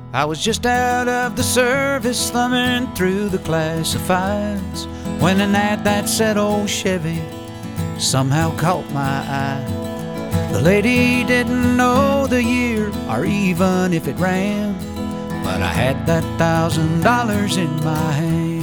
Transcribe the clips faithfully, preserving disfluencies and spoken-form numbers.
I was just out of the service, thumbing through the classifieds, when an ad that said old Chevy somehow caught my eye. The lady didn't know the year or even if it ran, but I had that thousand dollars in my hand.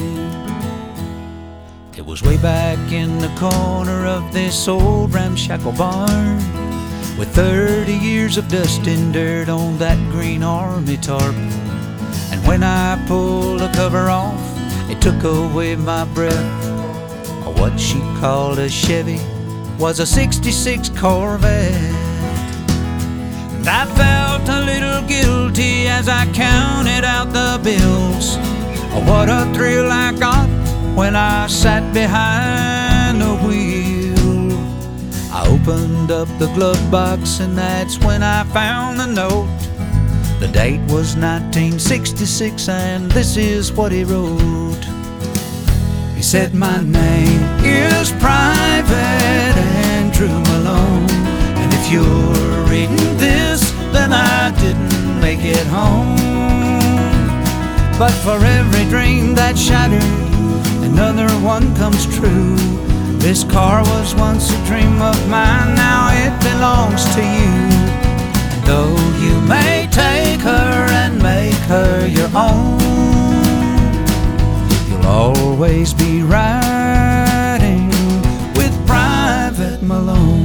It was way back in the corner of this old ramshackle barn, with thirty years of dust and dirt on that green army tarp. And when I pulled the cover off, it took away my breath. What she called a Chevy was a sixty-six Corvette. And I felt a little guilty as I counted out the bills. What a thrill I got when I sat behind the wheel. I opened up the glove box and that's when I found the note. The date was nineteen sixty-six and this is what he wrote. He said, "My name is Private Andrew Malone, and if you're reading this, then I didn't make it home. But for every dream that shattered, another one comes true. This car was once a dream of mine, now it belongs to you. And though you may take her and make her your own, you'll always be riding with Private Malone."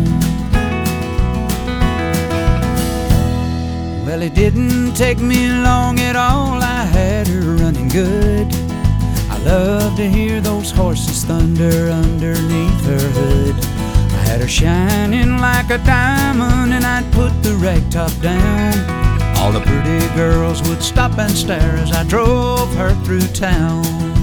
Well, it didn't take me long at all, I had her running good. I love to hear those horses thunder underneath her hood. I had her shining like a diamond and I'd put the rag top down. All the pretty girls would stop and stare as I drove her through town.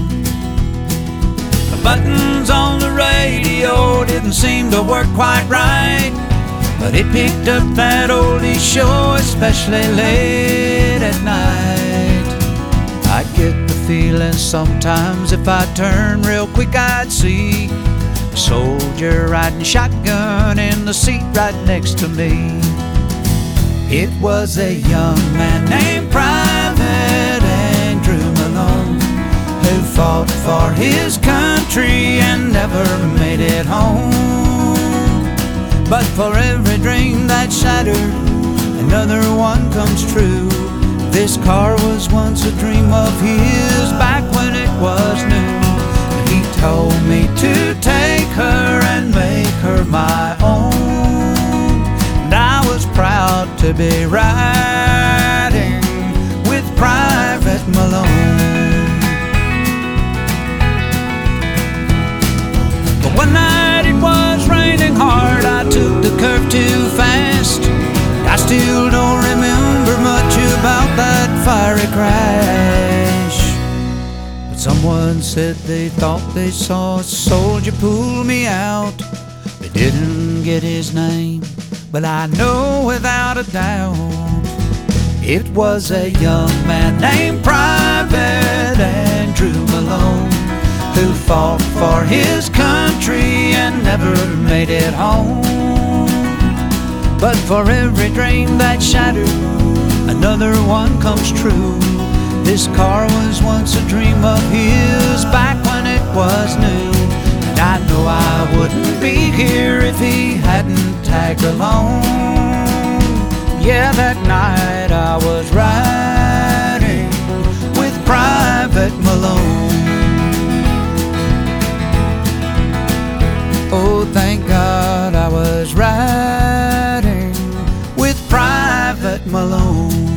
The buttons on the radio didn't seem to work quite right, but it picked up that oldie show, especially late at night. I'd get the feeling sometimes if I turned real quick I'd see a soldier riding shotgun in the seat right next to me. It was a young man named Private Andrew Malone, who fought for his country and never made it home. But for every dream that shattered, another one comes true. This car was once a dream of his back when it was new. And he told me to take her and make her my own. And I was proud to be riding with Private Malone. But one night it was raining hard, I took the curve too fast. I still don't remember much about that fiery crash, but someone said they thought they saw a soldier pull me out. They didn't get his name, but I know without a doubt it was a young man named Private Andrew Malone, who fought for his country and never made it home. But for every dream that shattered, another one comes true. This car was once a dream of his back when it was new. And I know I wouldn't be here if he hadn't tagged along. Yeah, that night I was riding with Private Malone. Oh, thank God I was riding with Private Malone.